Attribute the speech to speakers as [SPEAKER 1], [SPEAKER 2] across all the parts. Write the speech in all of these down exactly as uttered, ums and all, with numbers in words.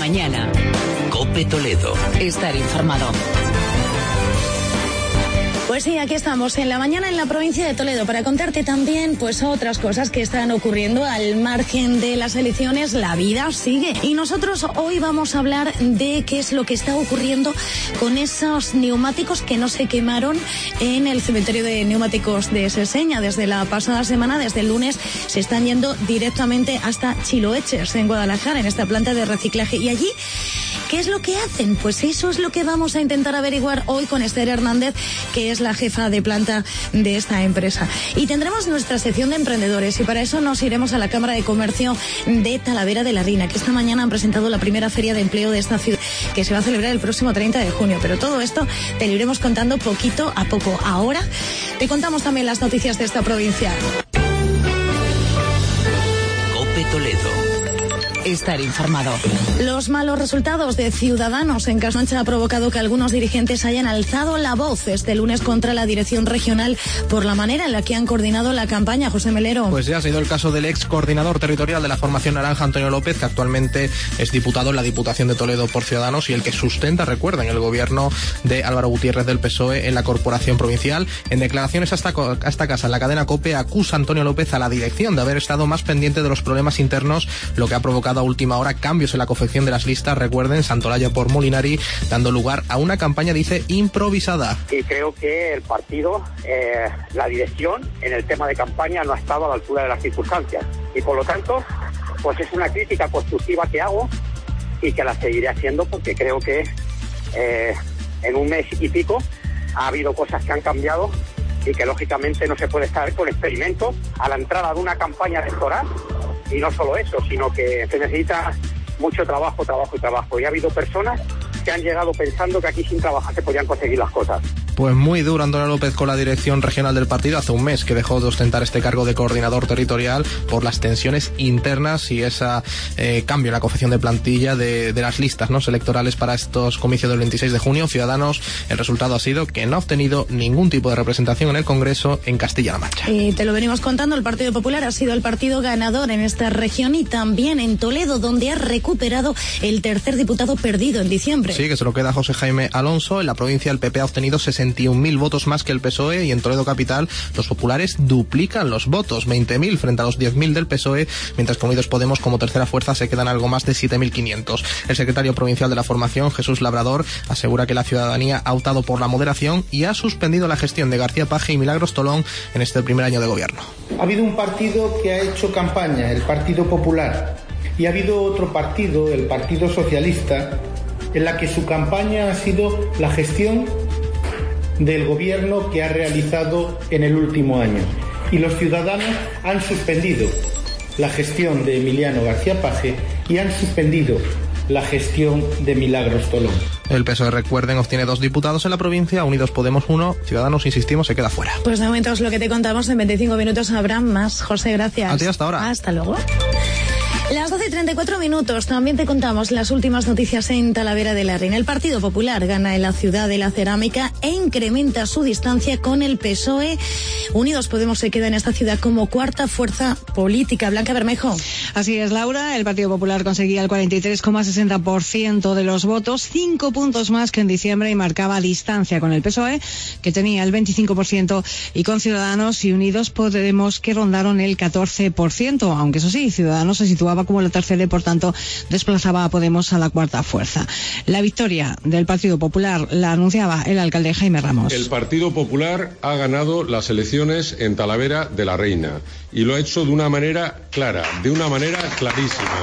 [SPEAKER 1] mañana.
[SPEAKER 2] COPE Toledo.
[SPEAKER 1] Estar informado.
[SPEAKER 3] Pues sí, aquí estamos en la mañana en la provincia de Toledo para contarte también pues otras cosas que están ocurriendo al margen de las elecciones. La vida sigue y nosotros hoy vamos a hablar de qué es lo que está ocurriendo con esos neumáticos que no se quemaron en el cementerio de neumáticos de Seseña. Desde la pasada semana, desde el lunes, se están yendo directamente hasta Chiloeches, en Guadalajara, en esta planta de reciclaje. Y allí, ¿qué es lo que hacen? Pues eso es lo que vamos a intentar averiguar hoy con Esther Hernández, que es la jefa de planta de esta empresa. Y tendremos nuestra sección de emprendedores y para eso nos iremos a la Cámara de Comercio de Talavera de la Reina, que esta mañana han presentado la primera feria de empleo de esta ciudad, que se va a celebrar el próximo treinta de junio. Pero todo esto te lo iremos contando poquito a poco. Ahora te contamos también las noticias de esta provincia.
[SPEAKER 2] COPE Toledo.
[SPEAKER 1] Estar informado.
[SPEAKER 3] Los malos resultados de Ciudadanos en Castilla ha provocado que algunos dirigentes hayan alzado la voz este lunes contra la dirección regional por la manera en la que han coordinado la campaña. José Melero.
[SPEAKER 4] Pues ya ha sido el caso del ex coordinador territorial de la formación naranja, Antonio López, que actualmente es diputado en la Diputación de Toledo por Ciudadanos y el que sustenta, recuerden, el gobierno de Álvaro Gutiérrez del P S O E en la corporación provincial. En declaraciones a esta, a esta casa, en la cadena COPE, acusa a Antonio López a la dirección de haber estado más pendiente de los problemas internos, lo que ha provocado a última hora cambios en la confección de las listas, recuerden, Santolaya por Molinari, dando lugar a una campaña, dice, improvisada.
[SPEAKER 5] Y creo que el partido, eh, la dirección, en el tema de campaña no ha estado a la altura de las circunstancias. Y por lo tanto, pues es una crítica constructiva que hago y que la seguiré haciendo porque creo que eh, en un mes y pico ha habido cosas que han cambiado y que lógicamente no se puede estar con experimentos a la entrada de una campaña electoral. Y no solo eso, sino que se necesita mucho trabajo, trabajo y trabajo. Y ha habido personas que han llegado pensando que aquí sin trabajar se podían conseguir las cosas.
[SPEAKER 4] Pues muy duro Antonio López con la dirección regional del partido. Hace un mes que dejó de ostentar este cargo de coordinador territorial por las tensiones internas y ese eh, cambio en la confección de plantilla de, de las listas, ¿no?, electorales para estos comicios del veintiséis de junio. Ciudadanos, el resultado ha sido que no ha obtenido ningún tipo de representación en el Congreso en Castilla-La Mancha.
[SPEAKER 3] Y te lo venimos contando, el Partido Popular ha sido el partido ganador en esta región y también en Toledo, donde ha recuperado el tercer diputado perdido en diciembre.
[SPEAKER 4] Sí, que se lo queda José Jaime Alonso. En la provincia el P P ha obtenido sesenta y un mil votos más que el P S O E y en Toledo capital los populares duplican los votos, veinte mil frente a los diez mil del P S O E, mientras que Unidos Podemos como tercera fuerza se quedan algo más de siete mil quinientos. El secretario provincial de la formación, Jesús Labrador, asegura que la ciudadanía ha optado por la moderación y ha suspendido la gestión de García Paje y Milagros Tolón en este primer año de gobierno.
[SPEAKER 6] Ha habido un partido que ha hecho campaña, el Partido Popular, y ha habido otro partido, el Partido Socialista, en la que su campaña ha sido la gestión del gobierno que ha realizado en el último año. Y los ciudadanos han suspendido la gestión de Emiliano García Paje y han suspendido la gestión de Milagros Tolón.
[SPEAKER 4] El P S O E, recuerden, obtiene dos diputados en la provincia, Unidos Podemos uno, Ciudadanos, insistimos, se queda fuera.
[SPEAKER 3] Pues de momento es lo que te contamos, en veinticinco minutos habrá más. José, gracias.
[SPEAKER 4] A ti hasta ahora.
[SPEAKER 3] Hasta luego. Las doce y treinta y cuatro minutos, también te contamos las últimas noticias en Talavera de la Reina. El Partido Popular gana en la ciudad de la cerámica e incrementa su distancia con el P S O E. Unidos Podemos se queda en esta ciudad como cuarta fuerza política. Blanca Bermejo.
[SPEAKER 7] Así es, Laura. El Partido Popular conseguía el cuarenta y tres coma sesenta por ciento de los votos, cinco puntos más que en diciembre, y marcaba distancia con el P S O E, que tenía el veinticinco por ciento, y con Ciudadanos y Unidos Podemos, que rondaron el catorce por ciento, aunque eso sí, Ciudadanos se situaba como la tercera y por tanto desplazaba a Podemos a la cuarta fuerza. La victoria del Partido Popular la anunciaba el alcalde Jaime Ramos.
[SPEAKER 8] El Partido Popular ha ganado las elecciones en Talavera de la Reina y lo ha hecho de una manera clara, de una manera clarísima.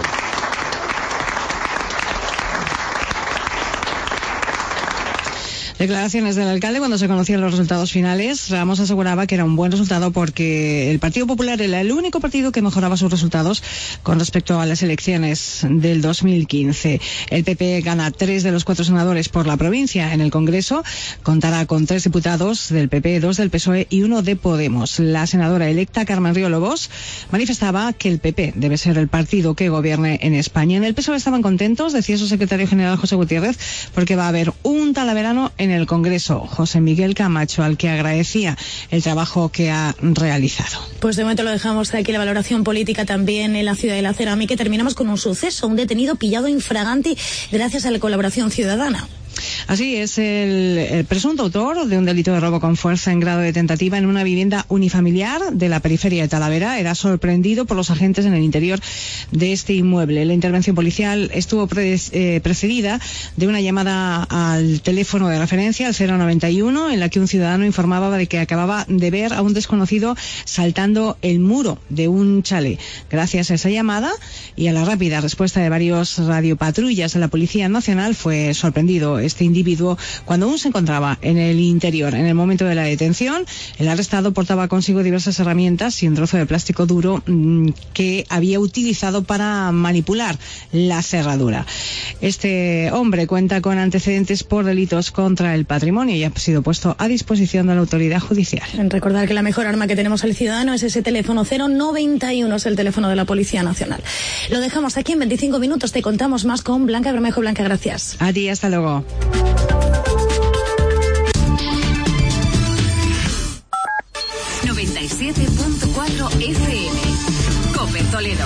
[SPEAKER 7] Declaraciones del alcalde cuando se conocían los resultados finales. Ramos aseguraba que era un buen resultado porque el Partido Popular era el único partido que mejoraba sus resultados con respecto a las elecciones del dos mil quince. El P P gana tres de los cuatro senadores por la provincia. En el Congreso contará con tres diputados del P P, dos del P S O E y uno de Podemos. La senadora electa Carmen Río Lobos manifestaba que el P P debe ser el partido que gobierne en España. En el P S O E estaban contentos, decía su secretario general José Gutiérrez, porque va a haber un talaverano en el Congreso, José Miguel Camacho, al que agradecía el trabajo que ha realizado.
[SPEAKER 3] Pues de momento lo dejamos aquí, la valoración política también en la ciudad de la cerámica, y terminamos con un suceso, un detenido pillado infraganti gracias a la colaboración ciudadana.
[SPEAKER 7] Así es, el, el presunto autor de un delito de robo con fuerza en grado de tentativa en una vivienda unifamiliar de la periferia de Talavera era sorprendido por los agentes en el interior de este inmueble. La intervención policial estuvo pre, eh, precedida de una llamada al teléfono de referencia, al cero noventa y uno, en la que un ciudadano informaba de que acababa de ver a un desconocido saltando el muro de un chalet. Gracias a esa llamada y a la rápida respuesta de varios radiopatrullas de la Policía Nacional, fue sorprendido este individuo cuando aún se encontraba en el interior. En el momento de la detención, el arrestado portaba consigo diversas herramientas y un trozo de plástico duro mmm, que había utilizado para manipular la cerradura. Este hombre cuenta con antecedentes por delitos contra el patrimonio y ha sido puesto a disposición de la autoridad judicial.
[SPEAKER 3] Recordar que la mejor arma que tenemos el ciudadano es ese teléfono cero noventa y uno, es el teléfono de la Policía Nacional. Lo dejamos aquí, en veinticinco minutos te contamos más con Blanca Bermejo. Blanca, gracias.
[SPEAKER 7] A ti, hasta luego.
[SPEAKER 1] noventa y siete punto cuatro F M. COPE Toledo.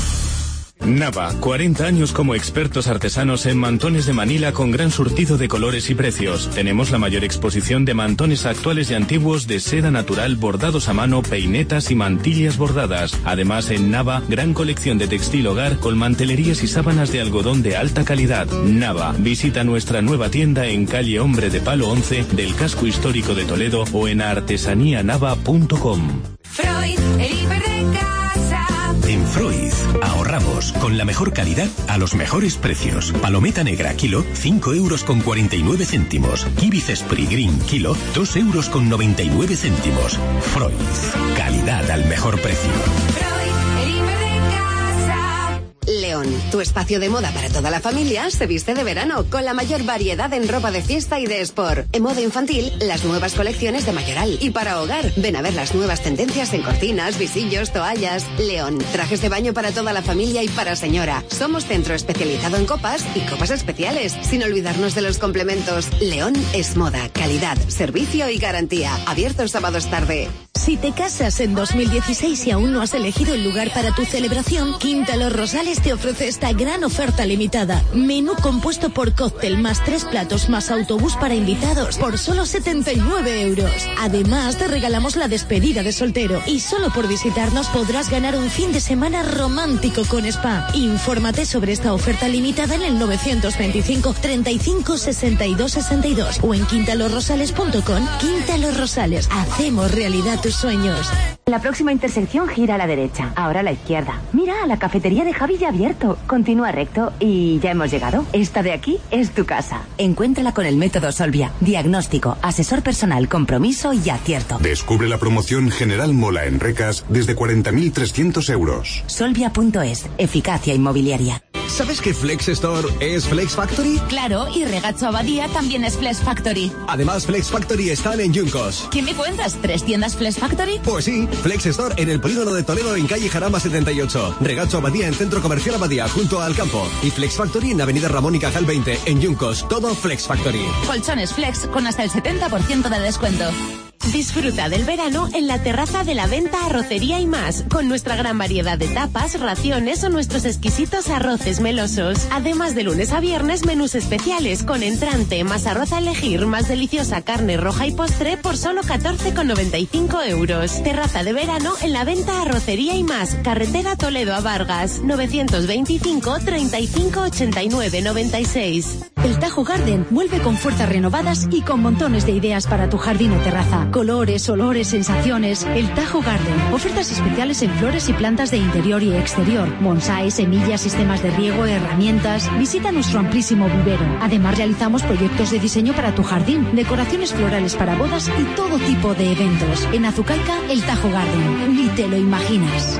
[SPEAKER 9] Nava, cuarenta años como expertos artesanos en mantones de Manila con gran surtido de colores y precios. Tenemos la mayor exposición de mantones actuales y antiguos de seda natural, bordados a mano, peinetas y mantillas bordadas. Además, en Nava, gran colección de textil hogar con mantelerías y sábanas de algodón de alta calidad. Nava, visita nuestra nueva tienda en calle Hombre de Palo once del casco histórico de Toledo o en artesanía nava punto com.
[SPEAKER 1] Freud, el hiper de casa.
[SPEAKER 10] En Freud ahorramos con la mejor calidad a los mejores precios. Palometa negra kilo, cinco euros con cuarenta y nueve céntimos. Kiwi Cespri Green kilo, dos euros con noventa y nueve céntimos. Freud, calidad al mejor precio.
[SPEAKER 1] Freud, el hiper de casa.
[SPEAKER 11] León, tu espacio de moda para toda la familia, se viste de verano con la mayor variedad en ropa de fiesta y de sport. En moda infantil, las nuevas colecciones de Mayoral. Y para hogar, ven a ver las nuevas tendencias en cortinas, visillos, toallas. León, trajes de baño para toda la familia y para señora. Somos centro especializado en copas y copas especiales, sin olvidarnos de los complementos. León es moda, calidad, servicio y garantía. Abierto sábados tarde.
[SPEAKER 3] Si te casas en dos mil dieciséis y aún no has elegido el lugar para tu celebración, Quinta Los Rosales te ofrece esta gran oferta limitada. Menú compuesto por cóctel más tres platos más autobús para invitados por solo setenta y nueve euros. Además, te regalamos la despedida de soltero y solo por visitarnos podrás ganar un fin de semana romántico con spa. Infórmate sobre esta oferta limitada en el novecientos veinticinco, treinta y cinco, sesenta y dos, sesenta y dos o en quinta los rosales punto com. Quinta Los Rosales, hacemos realidad tus sueños.
[SPEAKER 12] La próxima intersección gira a la derecha, ahora a la izquierda. Mira, la cafetería de Javi ya ha abierto. Continúa recto y ya hemos llegado. Esta de aquí es tu casa. Encuéntrala con el método Solvia. Diagnóstico, asesor personal, compromiso y acierto.
[SPEAKER 13] Descubre la promoción General Mola en Recas desde cuarenta mil trescientos euros.
[SPEAKER 12] Solvia punto es, eficacia inmobiliaria.
[SPEAKER 14] ¿Sabes que Flex Store es Flex Factory?
[SPEAKER 1] Claro, y Regacho Abadía también es Flex Factory.
[SPEAKER 14] Además, Flex Factory están en Yuncos.
[SPEAKER 1] ¿Qué me cuentas? ¿Tres tiendas Flex Factory?
[SPEAKER 14] Pues sí, Flex Store en el polígono de Toledo en calle Jarama setenta y ocho. Regacho Abadía en Centro Comercial Abadía junto al campo. Y Flex Factory en Avenida Ramón y Cajal veinte en Yuncos. Todo Flex Factory.
[SPEAKER 1] Colchones Flex con hasta el setenta por ciento de descuento.
[SPEAKER 15] Disfruta del verano en la terraza de la Venta Arrocería y Más, con nuestra gran variedad de tapas, raciones o nuestros exquisitos arroces melosos. Además, de lunes a viernes, menús especiales con entrante, más arroz a elegir, más deliciosa carne roja y postre por solo catorce con noventa y cinco euros. Terraza de verano en la Venta Arrocería y Más, carretera Toledo a Vargas, novecientos veinticinco, treinta y cinco, ochenta y nueve, noventa y seis.
[SPEAKER 16] El Tajo Garden vuelve con fuerzas renovadas y con montones de ideas para tu jardín o terraza. Colores, olores, sensaciones. El Tajo Garden. Ofertas especiales en flores y plantas de interior y exterior. Bonsái, semillas, sistemas de riego, herramientas. Visita nuestro amplísimo vivero. Además, realizamos proyectos de diseño para tu jardín, decoraciones florales para bodas y todo tipo de eventos. En Azucaica, el Tajo Garden. Ni te lo imaginas.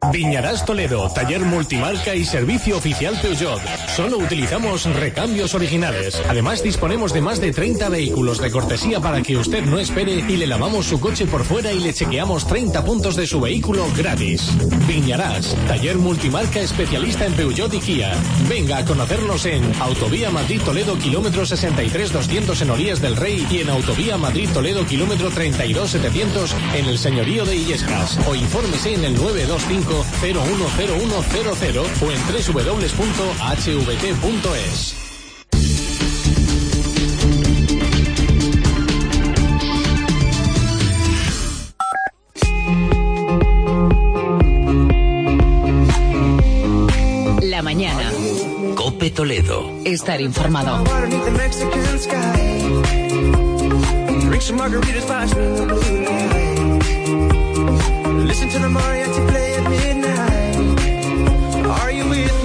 [SPEAKER 9] Viñarás Toledo, taller multimarca y servicio oficial Peugeot. Solo utilizamos recambios originales. Además disponemos de más de treinta vehículos de cortesía para que usted no espere y le lavamos su coche por fuera y le chequeamos treinta puntos de su vehículo gratis. Viñarás, taller multimarca especialista en Peugeot y Kia. Venga a conocernos en Autovía Madrid-Toledo, kilómetro sesenta y tres doscientos en Olías del Rey y en Autovía Madrid-Toledo, kilómetro treinta y dos setecientos en el Señorío de Illescas. O infórmese en el nueve dos cinco cero uno cero uno cero cero o en doble u doble u doble u punto h v t punto es.
[SPEAKER 1] La mañana.
[SPEAKER 2] Cope Toledo.
[SPEAKER 1] Estar informado.
[SPEAKER 17] Listen to the mariachi play at midnight. Are you with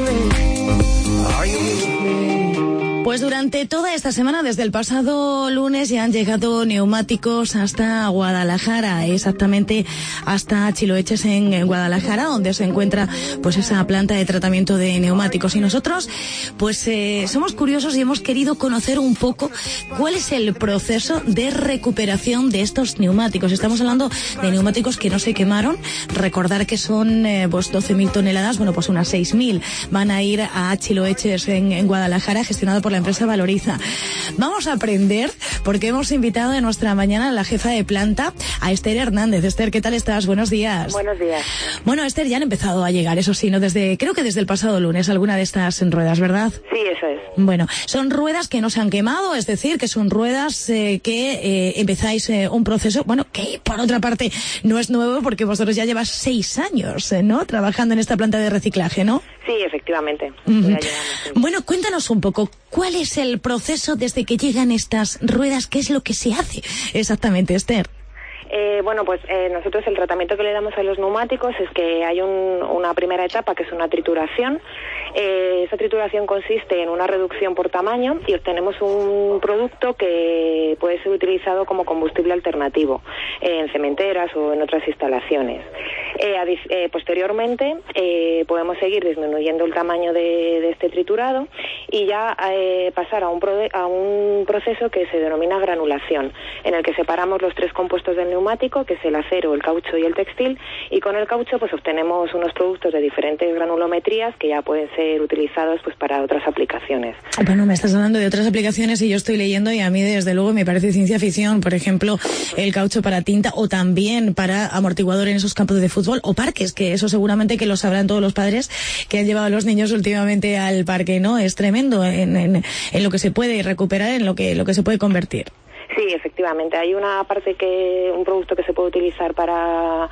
[SPEAKER 17] me? Are you with me?
[SPEAKER 3] Pues durante toda esta semana, desde el pasado lunes, ya han llegado neumáticos hasta Guadalajara, exactamente hasta Chiloeches en Guadalajara, donde se encuentra pues esa planta de tratamiento de neumáticos. Y nosotros, pues eh, somos curiosos y hemos querido conocer un poco cuál es el proceso de recuperación de estos neumáticos. Estamos hablando de neumáticos que no se quemaron. Recordar que son eh, pues doce mil toneladas, bueno, pues unas seis mil van a ir a Chiloeches en, en Guadalajara, gestionado por la empresa Valoriza. Vamos a aprender porque hemos invitado en nuestra mañana a la jefa de planta, a Esther Hernández. Esther, ¿qué tal estás? Buenos días.
[SPEAKER 18] Buenos días.
[SPEAKER 3] Bueno, Esther, ya han empezado a llegar, eso sí, ¿no? Desde, creo que desde el pasado lunes, alguna de estas ruedas, ¿verdad?
[SPEAKER 18] Sí, eso es.
[SPEAKER 3] Bueno, son ruedas que no se han quemado, es decir, que son ruedas eh, que eh, empezáis eh, un proceso, bueno, que por otra parte no es nuevo porque vosotros ya llevas seis años, eh, ¿no? Trabajando en esta planta de reciclaje, ¿no?
[SPEAKER 18] Sí, efectivamente.
[SPEAKER 3] Uh-huh. Llevamos, sí. Bueno, cuéntanos un poco, ¿cuál es el proceso desde que llegan estas ruedas? ¿Qué es lo que se hace exactamente, Esther?
[SPEAKER 18] Eh, bueno, pues eh, nosotros el tratamiento que le damos a los neumáticos es que hay un, una primera etapa que es una trituración. Eh, esa trituración consiste en una reducción por tamaño y obtenemos un producto que puede ser utilizado como combustible alternativo eh, en cementeras o en otras instalaciones. Eh, adi- eh, posteriormente eh, podemos seguir disminuyendo el tamaño de, de este triturado y ya eh, pasar a un, prode- a un proceso que se denomina granulación, en el que separamos los tres compuestos del neumático, que es el acero, el caucho y el textil, y con el caucho pues obtenemos unos productos de diferentes granulometrías que ya pueden ser utilizados pues para otras aplicaciones.
[SPEAKER 3] Bueno, me estás hablando de otras aplicaciones y yo estoy leyendo y a mí desde luego me parece ciencia ficción, por ejemplo, el caucho para tinta o también para amortiguador en esos campos de fútbol o parques, que eso seguramente que lo sabrán todos los padres que han llevado a los niños últimamente al parque, ¿no? Es tremendo en, en, en lo que se puede recuperar, en lo que, lo que se puede convertir.
[SPEAKER 18] Sí, efectivamente. Hay una parte que, un producto que se puede utilizar para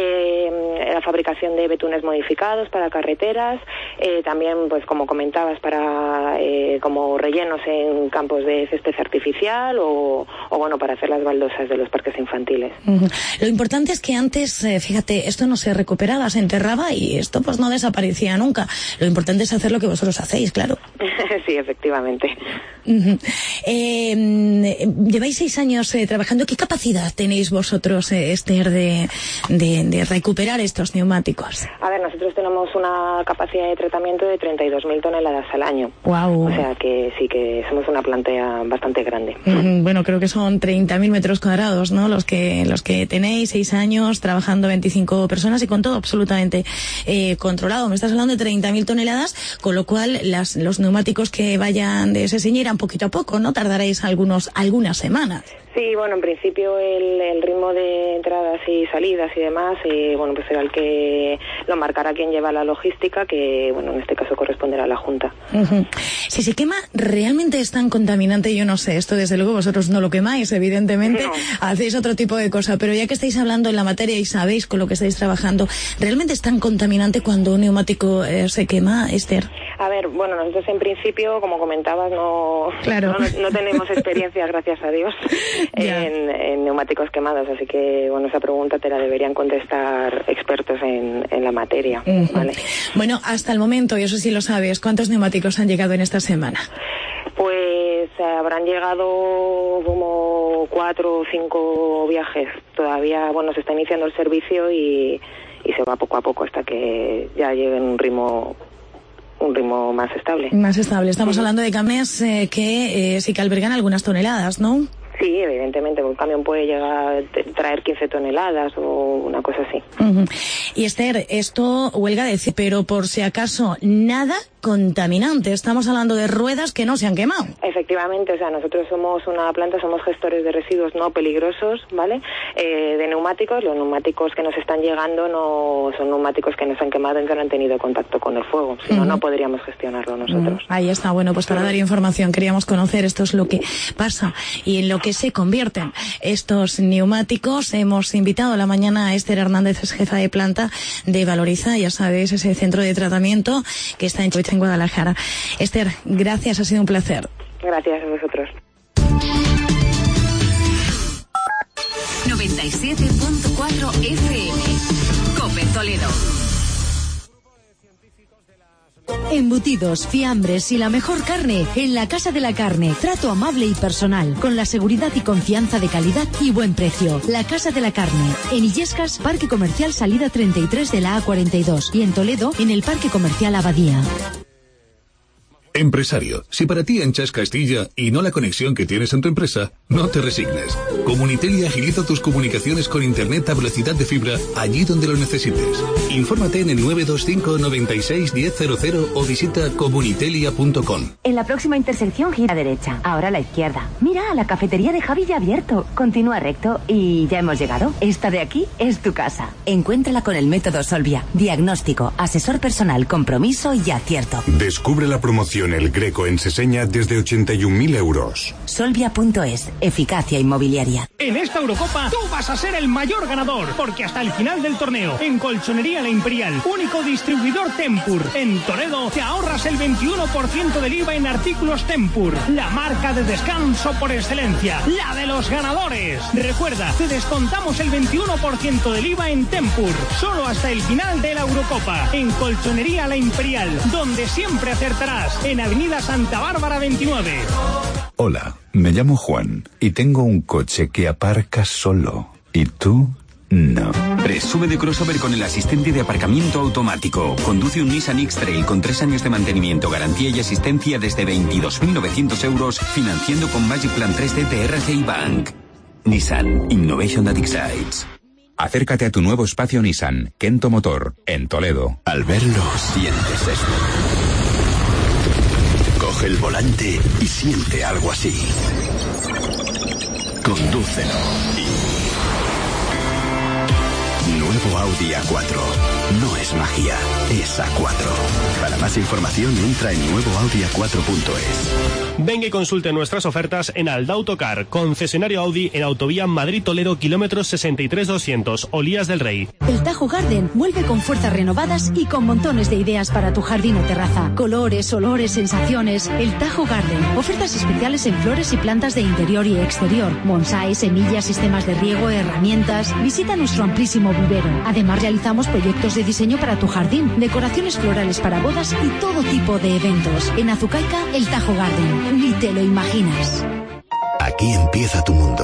[SPEAKER 18] eh, la fabricación de betunes modificados, para carreteras, eh, también, pues como comentabas, para eh, como rellenos en campos de césped artificial o, o bueno, para hacer las baldosas de los parques infantiles.
[SPEAKER 3] Uh-huh. Lo importante es que antes, eh, fíjate, esto no se recuperaba, se enterraba y esto pues no desaparecía nunca. Lo importante es hacer lo que vosotros hacéis, claro.
[SPEAKER 18] Sí, efectivamente.
[SPEAKER 3] Uh-huh. Eh, lleváis seis años eh, trabajando. ¿Qué capacidad tenéis vosotros, eh, Esther, de, de, de recuperar estos neumáticos?
[SPEAKER 18] A ver, nosotros tenemos una capacidad de tratamiento de treinta y dos mil toneladas al año.
[SPEAKER 3] Wow.
[SPEAKER 18] O sea que sí que somos una planta bastante grande.
[SPEAKER 3] Uh-huh. Bueno, creo que son treinta mil metros cuadrados, ¿no? Los que los que tenéis, seis años, trabajando veinticinco personas y con todo absolutamente eh, controlado. Me estás hablando de treinta mil toneladas, con lo cual las, los neumáticos que vayan de ese irán poquito a poco, ¿no? Tardaréis algunos algunas semanas.
[SPEAKER 18] Sí, bueno, en principio el, el ritmo de entradas y salidas y demás, eh, bueno, pues será el que lo marcará quien lleva la logística, que, bueno, en este caso corresponderá a la Junta.
[SPEAKER 3] Uh-huh. Si se quema, ¿realmente es tan contaminante? Yo no sé, esto desde luego vosotros no lo quemáis, evidentemente, no. Hacéis otro tipo de cosa, pero ya que estáis hablando en la materia y sabéis con lo que estáis trabajando, ¿realmente es tan contaminante cuando un neumático eh, se quema, Esther?
[SPEAKER 18] A ver, bueno, nosotros en principio, como comentabas, no,
[SPEAKER 3] claro.
[SPEAKER 18] no, no tenemos experiencia, gracias a Dios, en, en neumáticos quemados, así que, bueno, esa pregunta te la deberían contestar expertos en, en la materia.
[SPEAKER 3] Uh-huh.
[SPEAKER 18] ¿Vale?
[SPEAKER 3] Bueno, hasta el momento, y eso sí lo sabes, ¿cuántos neumáticos han llegado en esta semana?
[SPEAKER 18] Pues eh, habrán llegado como cuatro o cinco viajes. Todavía, bueno, se está iniciando el servicio y... y se va poco a poco hasta que ya llegue en un ritmo un ritmo más estable.
[SPEAKER 3] Más estable. Estamos sí. hablando de camiones eh, que eh, sí que albergan algunas toneladas, ¿no?
[SPEAKER 18] Sí, evidentemente, un camión puede llegar a traer quince toneladas o una cosa así.
[SPEAKER 3] Uh-huh. Y Esther, esto huelga decir, pero por si acaso, nada contaminante. Estamos hablando de ruedas que no se han quemado.
[SPEAKER 18] Efectivamente, o sea, nosotros somos una planta, somos gestores de residuos no peligrosos, ¿vale? Eh, de neumáticos, los neumáticos que nos están llegando no son neumáticos que nos han quemado y que no han tenido contacto con el fuego, si no, uh-huh. no podríamos gestionarlo nosotros.
[SPEAKER 3] Uh-huh. Ahí está, bueno, pues para dar información queríamos conocer, esto es lo que pasa y en lo que se convierten estos neumáticos. Hemos invitado a la mañana a Esther Hernández, es jefa de planta de Valoriza, ya sabéis, ese centro de tratamiento que está en Chovita, en Guadalajara. Esther, gracias, ha sido un placer.
[SPEAKER 18] Gracias a vosotros.
[SPEAKER 1] noventa y siete punto cuatro F M, COPE Toledo.
[SPEAKER 16] Embutidos, fiambres y la mejor carne en la Casa de la Carne. Trato amable y personal, con la seguridad y confianza de calidad y buen precio. La Casa de la Carne. En Illescas, Parque Comercial Salida treinta y tres de la A cuarenta y dos. Y en Toledo, en el Parque Comercial Abadía.
[SPEAKER 19] Empresario, si para ti ancha Castilla y no la conexión que tienes en tu empresa, no te resignes. Comunitel agiliza tus comunicaciones con internet a velocidad de fibra allí donde lo necesites. Infórmate en el nueve dos cinco noventa y seis diez cero cero o visita comunitelia punto com.
[SPEAKER 12] En la próxima intersección gira a derecha, ahora a la izquierda. Mira, la cafetería de Javi ya abierto. Continúa recto y ya hemos llegado. Esta de aquí es tu casa. Encuéntrala con el método Solvia. Diagnóstico, asesor personal, compromiso y acierto.
[SPEAKER 13] Descubre la promoción El Greco en Seseña desde ochenta y un mil euros.
[SPEAKER 12] Solvia punto es, eficacia inmobiliaria.
[SPEAKER 20] En esta Eurocopa tú vas a ser el mayor ganador, porque hasta el final del torneo, en Colchonería La Imperial, único distribuidor Tempur, en Toledo, te ahorras el veintiuno por ciento del I V A en artículos Tempur, la marca de descanso por excelencia, la de los ganadores. Recuerda, te descontamos el veintiuno por ciento del I V A en Tempur, solo hasta el final de la Eurocopa, en Colchonería La Imperial, donde siempre acertarás, en Avenida Santa Bárbara veintinueve.
[SPEAKER 21] Hola, me llamo Juan y tengo un coche que aparca solo. ¿Y tú? No.
[SPEAKER 22] Presume de crossover con el asistente de aparcamiento automático. Conduce un Nissan X-Trail con tres años de mantenimiento, garantía y asistencia desde veintidós mil novecientos euros, financiando con Magic Plan tres D de R C I Bank. Nissan Innovation that excites.
[SPEAKER 23] Acércate a tu nuevo espacio Nissan, Kento Motor, en Toledo.
[SPEAKER 10] Al verlo, sientes esto. Coge el volante y siente algo así. Condúcelo. Nuevo Audi A cuatro. No es magia, es A cuatro. Para más información entra en nuevo audi a cuatro punto es.
[SPEAKER 20] Venga y consulte nuestras ofertas en Aldautocar, concesionario Audi en Autovía Madrid-Toledo, kilómetros sesenta y tres doscientos, Olías del Rey.
[SPEAKER 16] El Tajo Garden vuelve con fuerzas renovadas y con montones de ideas para tu jardín o terraza. Colores, olores, sensaciones. El Tajo Garden. Ofertas especiales en flores y plantas de interior y exterior. Bonsai, semillas, sistemas de riego, herramientas. Visita nuestro amplísimo vivero. Además realizamos proyectos de diseño para tu jardín, decoraciones florales para bodas y todo tipo de eventos. En Azucaica, el Tajo Garden. Ni te lo imaginas.
[SPEAKER 10] Aquí empieza tu mundo.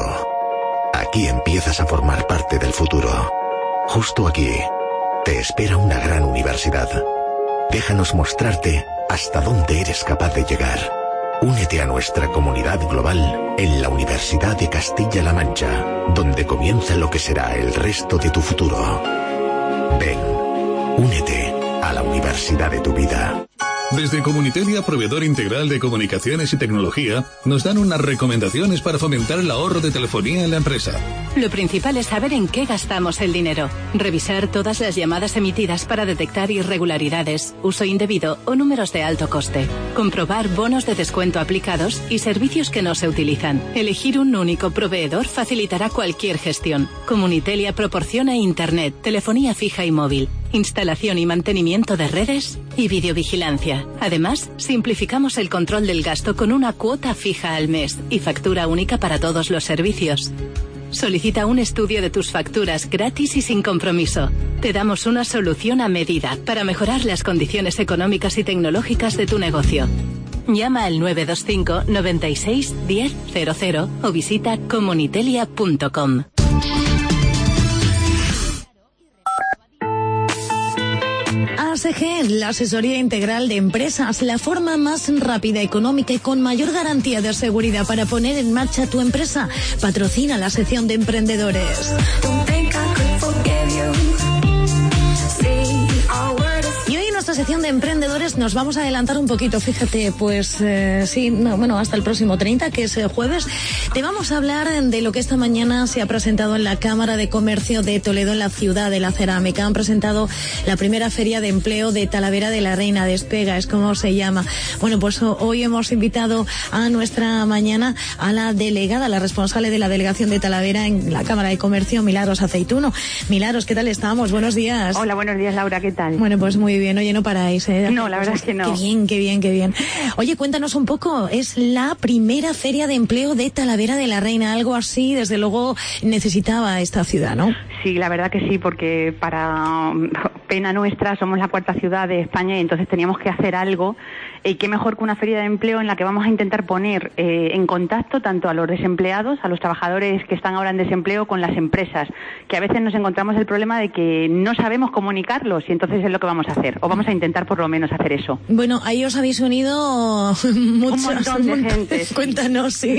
[SPEAKER 10] Aquí empiezas a formar parte del futuro. Justo aquí te espera una gran universidad. Déjanos mostrarte hasta dónde eres capaz de llegar. Únete a nuestra comunidad global en la Universidad de Castilla-La Mancha, donde comienza lo que será el resto de tu futuro. Ven, únete a la universidad de tu vida.
[SPEAKER 19] Desde Comunitelia, proveedor integral de comunicaciones y tecnología, nos dan unas recomendaciones para fomentar el ahorro de telefonía en la empresa.
[SPEAKER 24] Lo principal es saber en qué gastamos el dinero. Revisar todas las llamadas emitidas para detectar irregularidades, uso indebido o números de alto coste. Comprobar bonos de descuento aplicados y servicios que no se utilizan. Elegir un único proveedor facilitará cualquier gestión. Comunitelia proporciona internet, telefonía fija y móvil, instalación y mantenimiento de redes y videovigilancia. Además, simplificamos el control del gasto con una cuota fija al mes y factura única para todos los servicios. Solicita un estudio de tus facturas gratis y sin compromiso. Te damos una solución a medida para mejorar las condiciones económicas y tecnológicas de tu negocio. Llama al nueve dos cinco noventa y seis diez cero cero o visita comunitelia punto com.
[SPEAKER 3] S G, la asesoría integral de empresas, la forma más rápida, económica y con mayor garantía de seguridad para poner en marcha tu empresa. Patrocina la sección de emprendedores. Y hoy en nuestra sección de emprendedores nos vamos a adelantar un poquito, fíjate, pues eh, sí, no, bueno, hasta el próximo treinta, que es el jueves. Te vamos a hablar de lo que esta mañana se ha presentado en la Cámara de Comercio de Toledo, en la ciudad de la cerámica. Han presentado la primera feria de empleo de Talavera de la Reina, Despega, es como se llama. Bueno, pues hoy hemos invitado a nuestra mañana a la delegada, la responsable de la delegación de Talavera en la Cámara de Comercio, Milagros Aceituno. Milagros, ¿qué tal estamos? Buenos días.
[SPEAKER 4] Hola, buenos días, Laura, ¿qué tal?
[SPEAKER 3] Bueno, pues muy bien. Oye, no paráis, ¿eh?
[SPEAKER 4] No, la verdad es que no.
[SPEAKER 3] Qué bien, qué bien, qué bien. Oye, cuéntanos un poco, es la primera feria de empleo de Talavera de la Reina, algo así, desde luego necesitaba esta ciudad, ¿no?
[SPEAKER 4] Sí, la verdad que sí, porque para pena nuestra somos la cuarta ciudad de España y entonces teníamos que hacer algo. Y qué mejor que una feria de empleo en la que vamos a intentar poner eh, en contacto tanto a los desempleados, a los trabajadores que están ahora en desempleo, con las empresas, que a veces nos encontramos el problema de que no sabemos comunicarlos y entonces es lo que vamos a hacer, o vamos a intentar por lo menos hacer eso.
[SPEAKER 3] Bueno, ahí os habéis unido muchos,
[SPEAKER 4] un montón de gente.
[SPEAKER 3] Cuéntanos, sí.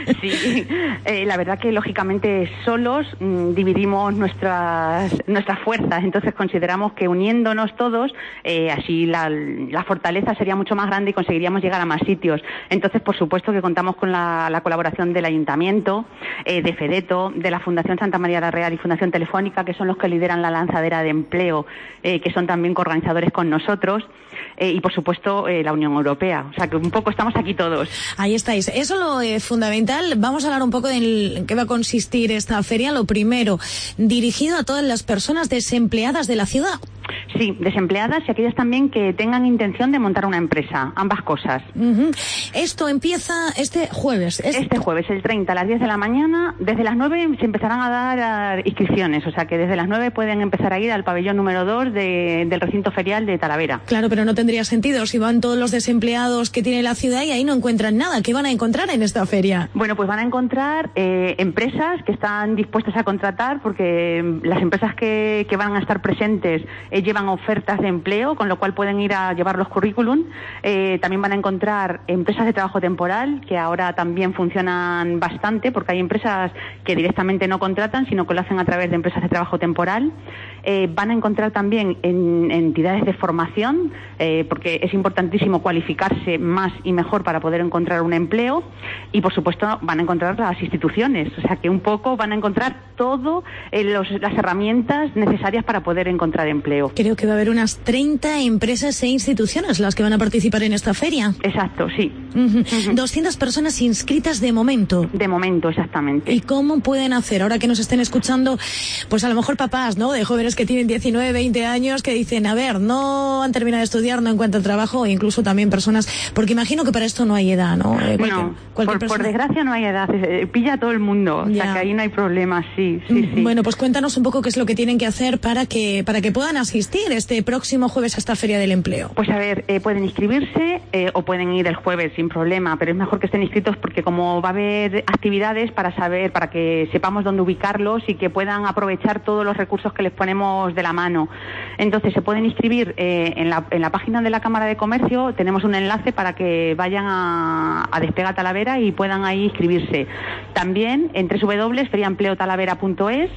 [SPEAKER 4] Sí, eh, la verdad que lógicamente solos mmm, dividimos nuestras nuestras fuerzas, entonces consideramos que uniéndonos todos, eh, así la, la fortaleza sería mucho más grande y conseguiríamos llegar a más sitios. Entonces, por supuesto que contamos con la, la colaboración del Ayuntamiento, eh, de FEDETO, de la Fundación Santa María la Real y Fundación Telefónica, que son los que lideran la lanzadera de empleo, eh, que son también coorganizadores con nosotros, eh, y por supuesto eh, la Unión Europea. O sea que un poco estamos aquí todos.
[SPEAKER 3] Ahí estáis. Eso es lo eh, fundamental. Vamos a hablar un poco de en qué va a consistir esta feria. Lo primero, dirigido a todas las personas desempleadas de la ciudad.
[SPEAKER 4] Sí, desempleadas y aquellas también que tengan intención de montar una empresa, ambas cosas.
[SPEAKER 3] Uh-huh. Esto empieza este jueves.
[SPEAKER 4] Este... este jueves, el treinta, a las diez de la mañana. Desde las nueve se empezarán a dar inscripciones, o sea que desde las nueve pueden empezar a ir al pabellón número dos de, del recinto ferial de Talavera.
[SPEAKER 3] Claro, pero no tendría sentido si van todos los desempleados que tiene la ciudad y ahí no encuentran nada. ¿Qué van a encontrar en esta feria?
[SPEAKER 4] Bueno, pues van a encontrar eh, empresas que están dispuestas a contratar, porque las empresas que, que van a estar presentes eh, llevan ofertas de empleo, con lo cual pueden ir a llevar los currículum. Eh, también van a encontrar empresas de trabajo temporal, que ahora también funcionan bastante, porque hay empresas que directamente no contratan, sino que lo hacen a través de empresas de trabajo temporal. Eh, van a encontrar también en, en entidades de formación, eh, porque es importantísimo cualificarse más y mejor para poder encontrar un empleo. Y, por supuesto, van a encontrar las instituciones. O sea, que un poco van a encontrar todo eh, los, las herramientas necesarias para poder encontrar empleo.
[SPEAKER 3] Creo que va a haber unas treinta empresas e instituciones las que van a participar en esta feria.
[SPEAKER 4] Exacto, sí.
[SPEAKER 3] Uh-huh. Uh-huh. doscientas personas inscritas de momento.
[SPEAKER 4] De momento, exactamente.
[SPEAKER 3] ¿Y cómo pueden hacer? Ahora que nos estén escuchando, pues a lo mejor papás, ¿no?, de jóvenes que tienen diecinueve, veinte años, que dicen, a ver, no han terminado de estudiar, no encuentran trabajo, o incluso también personas, porque imagino que para esto no hay edad, ¿no?
[SPEAKER 4] Eh, bueno, cualquier por, por desgracia no hay edad, pilla a todo el mundo, ya. O sea que ahí no hay problema, sí, sí, sí.
[SPEAKER 3] Bueno, pues cuéntanos un poco qué es lo que tienen que hacer para que, para que puedan asistir este próximo jueves a esta Feria del Empleo.
[SPEAKER 4] Pues a ver, eh, pueden inscribirse eh, o pueden ir el jueves sin problema, pero es mejor que estén inscritos porque como va a haber actividades para saber, para que sepamos dónde ubicarlos y que puedan aprovechar todos los recursos que les ponemos de la mano. Entonces se pueden inscribir eh, en, la, en la página de la Cámara de Comercio, tenemos un enlace para que vayan a, a Despega Talavera y puedan ahí inscribirse. También en doble u doble u doble u punto feria empleo talavera punto es,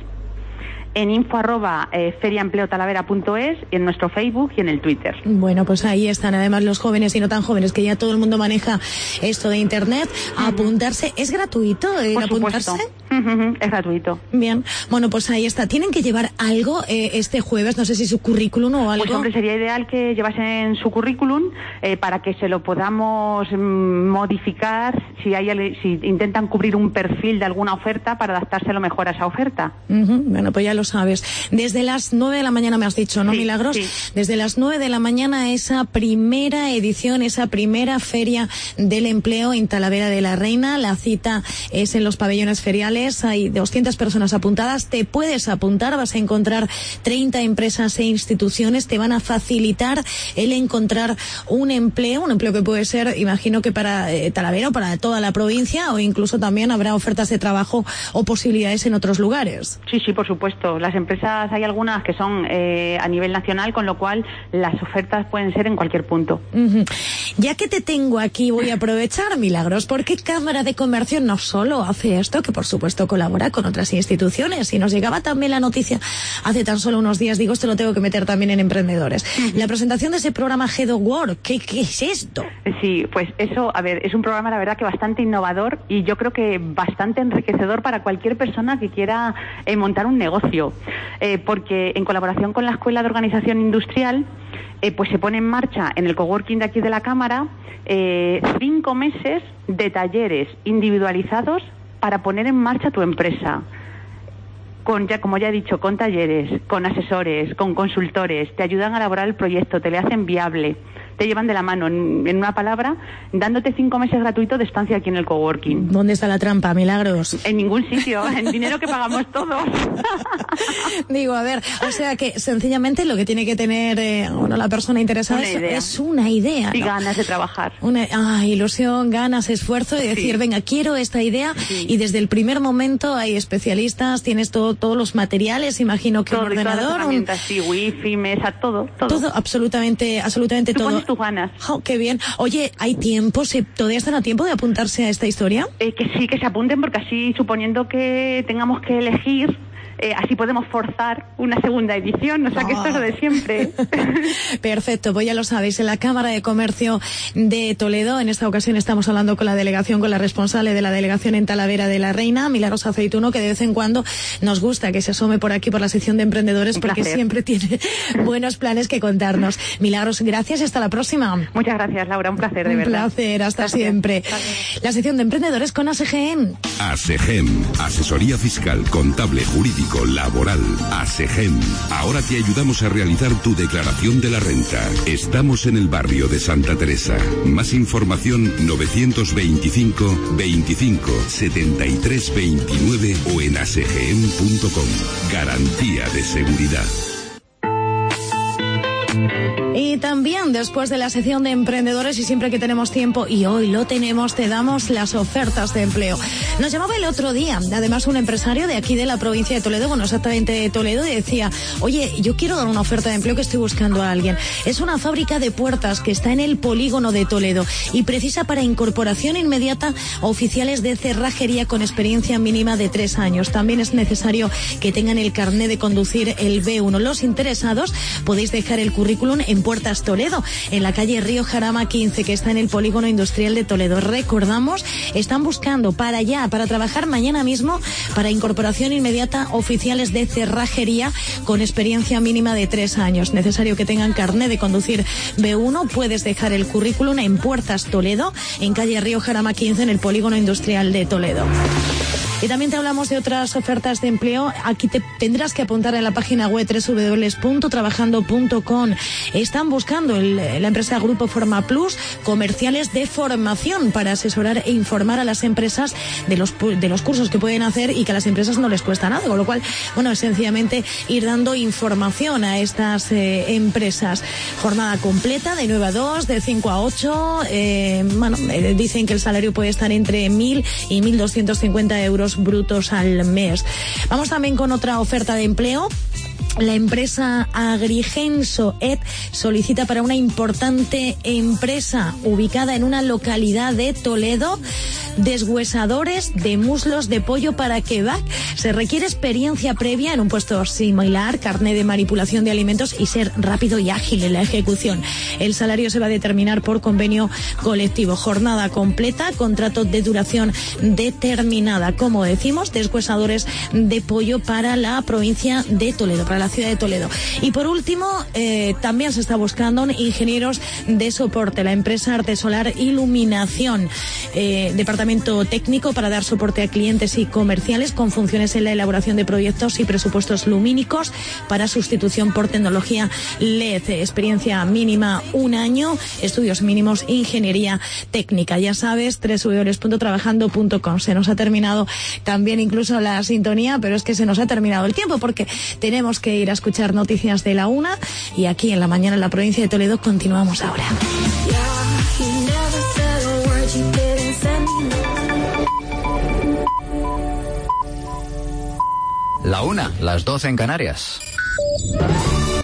[SPEAKER 4] en info arroba eh, feriaempleotalavera punto es, y en nuestro Facebook y en el Twitter.
[SPEAKER 3] Bueno, pues ahí están además los jóvenes y no tan jóvenes, que ya todo el mundo maneja esto de internet, a apuntarse. ¿Es gratuito el
[SPEAKER 4] Por
[SPEAKER 3] apuntarse?
[SPEAKER 4] Uh-huh, es gratuito.
[SPEAKER 3] Bien, bueno, pues ahí está. ¿Tienen que llevar algo eh, este jueves? No sé si su currículum o algo.
[SPEAKER 4] Pues hombre, sería ideal que llevasen su currículum eh, para que se lo podamos mm, modificar si hay si intentan cubrir un perfil de alguna oferta para adaptárselo mejor a esa oferta.
[SPEAKER 3] Uh-huh. Bueno, pues ya lo sabes. Desde las nueve de la mañana me has dicho, ¿no,
[SPEAKER 4] sí,
[SPEAKER 3] Milagros?
[SPEAKER 4] Sí.
[SPEAKER 3] Desde las nueve de la mañana esa primera edición, esa primera Feria del Empleo en Talavera de la Reina. La cita es en los pabellones feriales. Hay doscientas personas apuntadas. Te puedes apuntar, vas a encontrar treinta empresas e instituciones. Te van a facilitar el encontrar un empleo, un empleo que puede ser, imagino que para eh, Talavera o para toda la provincia, o incluso también habrá ofertas de trabajo o posibilidades en otros lugares.
[SPEAKER 4] Sí, sí, por supuesto. Exacto, las empresas hay algunas que son eh, a nivel nacional, con lo cual las ofertas pueden ser en cualquier punto.
[SPEAKER 3] Uh-huh. Ya que te tengo aquí, voy a aprovechar, Milagros, porque Cámara de Comercio no solo hace esto, que por supuesto colabora con otras instituciones, y nos llegaba también la noticia hace tan solo unos días, digo, esto lo tengo que meter también en Emprendedores. Uh-huh. La presentación de ese programa Head of Work, ¿qué, qué es esto?
[SPEAKER 4] Sí, pues eso, a ver, es un programa la verdad que bastante innovador y yo creo que bastante enriquecedor para cualquier persona que quiera eh, montar un negocio, eh, porque en colaboración con la Escuela de Organización Industrial, eh, pues se pone en marcha en el coworking de aquí de la Cámara eh, cinco meses de talleres individualizados para poner en marcha tu empresa. Con, ya, como ya he dicho, con talleres, con asesores, con consultores, te ayudan a elaborar el proyecto, te le hacen viable, te llevan de la mano, en, en una palabra, dándote cinco meses gratuitos de estancia aquí en el coworking.
[SPEAKER 3] ¿Dónde está la trampa, Milagros?
[SPEAKER 4] En ningún sitio, en dinero que pagamos todos.
[SPEAKER 3] Digo, a ver, o sea que sencillamente lo que tiene que tener eh, bueno, la persona interesada
[SPEAKER 4] una
[SPEAKER 3] es,
[SPEAKER 4] idea.
[SPEAKER 3] es una idea, ¿no?
[SPEAKER 4] Y ganas de trabajar.
[SPEAKER 3] Una ah, ilusión, ganas, esfuerzo y decir, sí. venga, quiero esta idea, sí. y desde el primer momento hay especialistas, tienes todo, todos los materiales, imagino que
[SPEAKER 4] todo,
[SPEAKER 3] un ordenador,
[SPEAKER 4] todas las herramientas, un... sí, wifi, mesa, todo, todo.
[SPEAKER 3] Todo, absolutamente, absolutamente
[SPEAKER 4] Tú
[SPEAKER 3] todo.
[SPEAKER 4] Pones tus ganas.
[SPEAKER 3] Oh, qué bien. Oye, ¿hay tiempo? ¿Se, ¿Todavía están a tiempo de apuntarse a esta historia?
[SPEAKER 4] Eh, que sí, que se apunten, porque así, suponiendo que tengamos que elegir, eh, así podemos forzar una segunda edición, o sea, oh. que esto es lo de siempre.
[SPEAKER 3] Perfecto, pues ya lo sabéis, en la Cámara de Comercio de Toledo, en esta ocasión estamos hablando con la delegación, con la responsable de la delegación en Talavera de la Reina, Milagros Aceituno, que de vez en cuando nos gusta que se asome por aquí, por la sección de Emprendedores, un porque placer. Siempre tiene buenos planes que contarnos. Milagros, gracias y hasta la próxima.
[SPEAKER 4] Muchas gracias, Laura, un placer, de
[SPEAKER 3] un
[SPEAKER 4] verdad.
[SPEAKER 3] Un placer, hasta gracias. Siempre. Gracias. La sección de Emprendedores con ASEGEM.
[SPEAKER 13] ASEGEM, asesoría fiscal, contable, jurídico, laboral. ASEGEM, ahora te ayudamos a realizar tu declaración de la renta. Estamos en el barrio de Santa Teresa. Más información novecientos veinticinco, veinticinco, setenta y tres veintinueve o en asegem punto com. Garantía de seguridad.
[SPEAKER 3] Y también después de la sección de Emprendedores, y siempre que tenemos tiempo, y hoy lo tenemos, te damos las ofertas de empleo. Nos llamaba el otro día, además, un empresario de aquí de la provincia de Toledo, bueno, exactamente de Toledo, y decía, oye, yo quiero dar una oferta de empleo que estoy buscando a alguien. Es una fábrica de puertas que está en el polígono de Toledo y precisa para incorporación inmediata oficiales de cerrajería con experiencia mínima de tres años. También es necesario que tengan el carné de conducir el B uno. Los interesados podéis dejar el currículum en Puertas Toledo, en la calle Río Jarama quince, que está en el polígono industrial de Toledo. Recordamos, están buscando para allá, para trabajar mañana mismo, para incorporación inmediata, oficiales de cerrajería con experiencia mínima de tres años. Necesario que tengan carné de conducir B uno. Puedes dejar el currículum en Puertas Toledo, en calle Río Jarama quince, en el polígono industrial de Toledo. Y también te hablamos de otras ofertas de empleo. Aquí te tendrás que apuntar en la página web doble u doble u doble u punto trabajando punto com. Están buscando el, la empresa Grupo Forma Plus comerciales de formación para asesorar e informar a las empresas de los de los cursos que pueden hacer y que a las empresas no les cuesta nada. Con lo cual, bueno, es sencillamente ir dando información a estas eh, empresas. Jornada completa de nueve a dos, de cinco a ocho. Eh, bueno, eh, dicen que el salario puede estar entre mil y mil doscientos cincuenta euros brutos al mes. Vamos también con otra oferta de empleo. La empresa Agrigenso Ed solicita para una importante empresa ubicada en una localidad de Toledo deshuesadores de muslos de pollo para kebab. Se requiere experiencia previa en un puesto similar, carné de manipulación de alimentos y ser rápido y ágil en la ejecución. El salario se va a determinar por convenio colectivo. Jornada completa, contrato de duración determinada. Como decimos, deshuesadores de pollo para la provincia de Toledo, para la ciudad de Toledo. Y por último, eh, también se está buscando ingenieros de soporte. La empresa Artesolar Iluminación, eh, departamento técnico para dar soporte a clientes y comerciales con funciones en la elaboración de proyectos y presupuestos lumínicos para sustitución por tecnología L E D. Experiencia mínima un año, estudios mínimos, ingeniería técnica. Ya sabes, doble u doble u doble u punto trabajando punto com. Se nos ha terminado también incluso la sintonía, pero es que se nos ha terminado el tiempo porque tenemos que ir a escuchar noticias de la una y aquí en la mañana en la provincia de Toledo continuamos ahora.
[SPEAKER 5] La una, las doce en Canarias.